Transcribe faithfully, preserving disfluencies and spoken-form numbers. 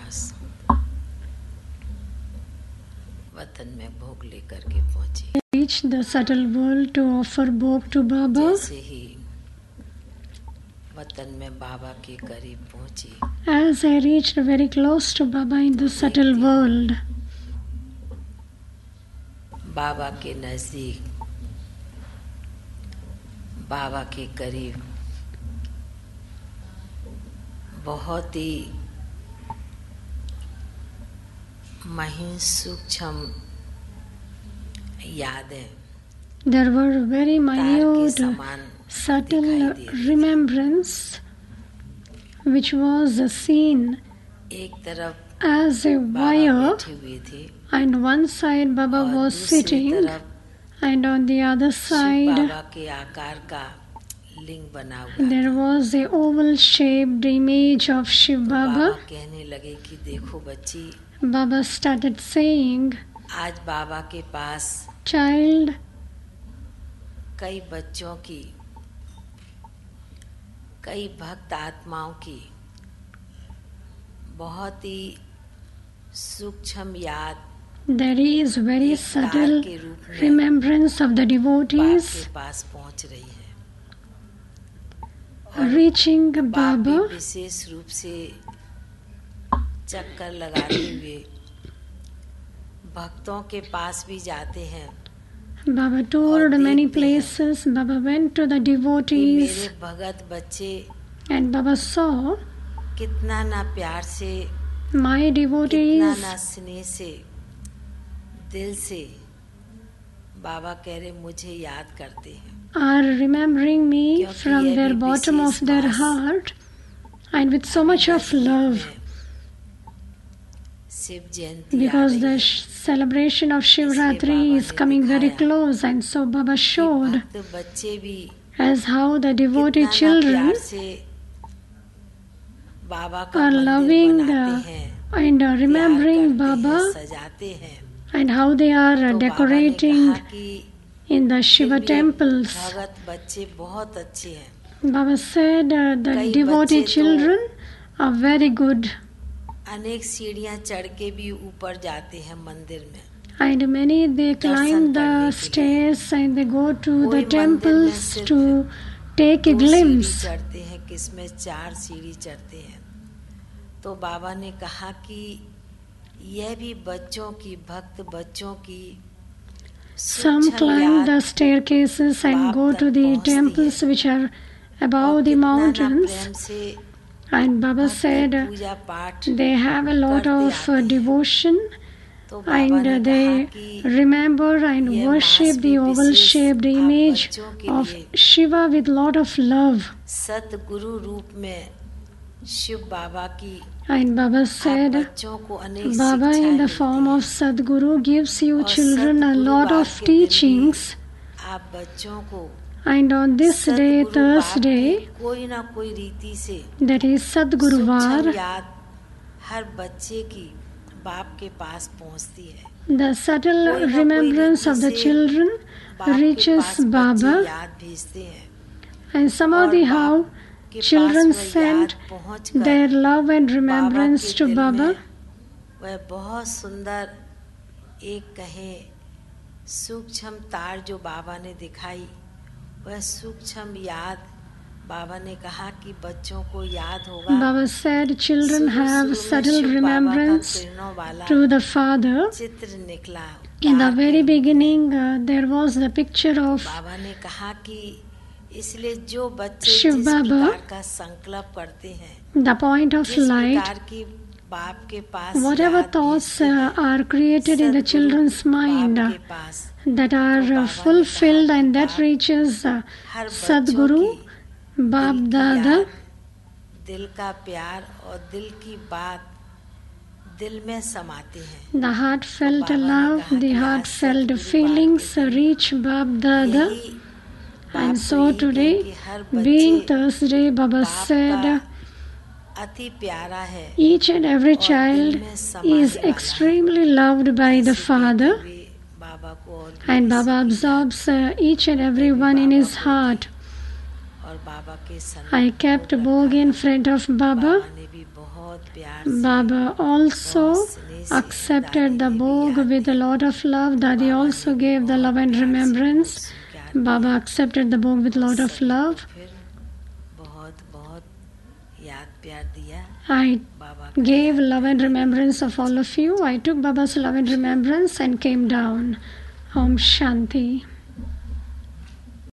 पास वतन में भोग लेकर के पहुंची। Reached the subtle world to offer bhog to Baba. जैसे ही वतन में बाबा के करीब पहुंची, As I reached very close to Baba in the subtle world, बाबा के नजदीक, बाबा के करीब बहुत ही महीन सूक्ष्म यादें, there were very तार के minute, समान subtle दिखाई दे रही। remembrance which was seen एक तरफ as a बाबा wire, बैठे हुए थे and one side Baba और was दूसरी sitting, तरफ and on the other Shiv side बाबा के आकार का लिंग बना हुआ there था। was a oval shaped image of Shiv तो Baba. बाबा कहने लगे कि देखो बच्ची, Baba started saying, आज बाबा के पास child, कई बच्चों की, कई भक्त आत्माओं की बहुत ही सूक्ष्म याद there is very एक तार subtle के रूप में remembrance of the बाप devotees के पास पहुंच रही है। reaching बाप भी Baba. विशेष रूप से चक्कर लगाते हुए भक्तों के पास भी जाते हैं Baba toured और many देखते हैं places. Baba went to the कि devotees, मेरे भगत बच्चे and Baba saw कितना ना प्यार से, my कितना devotees ना स्नेह से, दिल से बाबा कह रहे मुझे याद करते हैं, are remembering me क्योंकि from ये their भी bottom wishes of their mass heart, and with so much of love, Shiv Jayanti uh because रही the है। sh- celebration of Shivratri Baba is ने coming very दिखाया close, and so Baba कि showed भक्त बच्चे भी as how the devotee कितना ना children प्यार से बाबा का are मंदिर loving बनाते uh, हैं, and uh, प्यार remembering करते हैं, Baba, सजाते हैं। and how they are uh, तो बाबा ने decorating कहा कि in the फिर Shiva भी temples. भगत बच्चे बहुत अच्छे हैं। Baba said uh, the कई devotee बच्चे तो children are very good, अनेक सीढ़ियां चढ़ के भी ऊपर जाते हैं मंदिर में। and many they climb करने the के लिए। stairs and they go to कोई the मंदिर में temples सिर्फ to take a दो सीढ़ी glimpse. चढ़ते हैं, किसमें चार सीढ़ी चढ़ते हैं। तो बाबा ने कहा कि यह भी बच्चों की, भक्त बच्चों की Some सूक्ष्म climb याद the staircases and बाप go तक to the पहुंचती temples है। which are और above the कितना ना mountains, प्रेम से and Baba भक्ति said uh, पूजा पाठ they have a lot करते of आते uh, हैं। devotion, तो बाबा and ने uh, कहा they कि remember and ये worship मास the भी oval विशेष shaped आप image बच्चों के of लिए Shiva with lot of love. सतगुरु रूप में शिव बाबा की And Baba आप said, बच्चों को अनेक Baba शिक्षाएं in the मिलती form हैं। of Sadguru gives you और children a सतगुरु lot बाप of के दिन भी teachings, आप बच्चों को and on this day, सतगुरु बाप की Thursday, कोई ना कोई रीति से that is सूक्ष्म Sadguruvar, याद हर बच्चे की बाप के पास पहुंचती है। the subtle कोई ना कोई remembrance रीति of the से children बाप के reaches पास बच्चे Baba, याद भेजते हैं and somehow और the बाप how के children पास वह send याद पहुंचकर their love and Baba remembrance के to दिल Baba. में वह बहुत सुंदर एक कहें सूक्ष्म तार जो बाबा ने दिखाई, वह सूक्ष्म याद बाबा ने कहा कि बच्चों को याद होगा। Baba said children शुरू have शुरू में subtle शिव बाबा का remembrance किरणों वाला to the Father. चित्र निकला। In the तार very के- beginning, uh, there was the picture of बाबा ने कहा कि इसलिए जो बच्चे शिव जिस बाबा, प्रकार का संकल्प करते हैं, the point of जिस light, प्रकार की बाप के पास whatever याद thoughts भेजते हैं, uh, are created in the Sadhguru children's mind बाप uh, के पास that are तो uh, बाबा ने fulfilled, कहा and कि that बाप reaches uh, हर बच्चों Sadguru, की Bab दिल की Dada, याद, दिल का प्यार और दिल की बात दिल में समाते हैं। the heartfelt बाबा ने love, कहा the कि आज heartfelt सद्गुरु feelings बाप के दिन reach Bab Dada. यही बाप And को so यही कहे today, कि हर बच्चे being Thursday, Baba बाप said का अति प्यारा है each and every और दिल child में समाने is वाला है। extremely loved by the ऐसे Father, कहते हुए बाबा को और भी and किसी Baba की absorbs uh, each and every याद one in बाबा his को heart. दी। और बाबा के सन्मुख I kept भोग Bhog रखा in था। front of Baba. बाबा ने भी बहुत प्यार से Baba also बहुत स्नेह से accepted the दादी ने भी Bhog याद with a दिया। lot of love. Dadi Baba also ने भी gave the बहुत love and प्यार से remembrance. बहुत स्वीकार किया। Baba accepted the Bhog with lot of सभी को love. फिर बहुत बहुत याद प्यार दिया। I बाबा का gave याद love and remembrance of all of you. I took Baba's love and remembrance and came down. Om Shanti.